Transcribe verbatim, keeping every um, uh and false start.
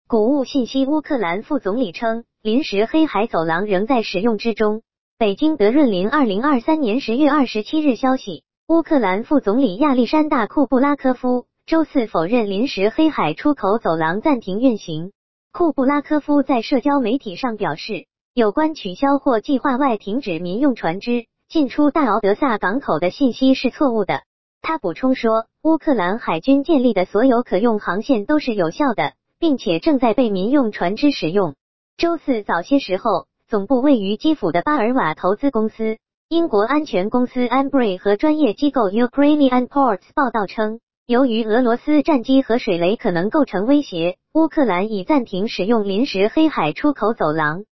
谷物信息：乌克兰副总理称，临时黑海走廊仍在使用之中。北京德润林二零二三年十月二十七日消息，乌克兰副总理亚历山大·库布拉科夫周四否认临时黑海出口走廊暂停运行。库布拉科夫在社交媒体上表示，有关取消或计划外停止民用船只进出大敖德萨港口的信息是错误的。他补充说，乌克兰海军建立的所有可用航线都是有效的，并且正在被民用船只使用。周四早些时候，总部位于基辅的巴尔瓦投资公司、英国安全公司 Ambrey 和专业机构 Ukrainian Ports 报道称，由于俄罗斯战机和水雷可能构成威胁，乌克兰已暂停使用临时黑海出口走廊。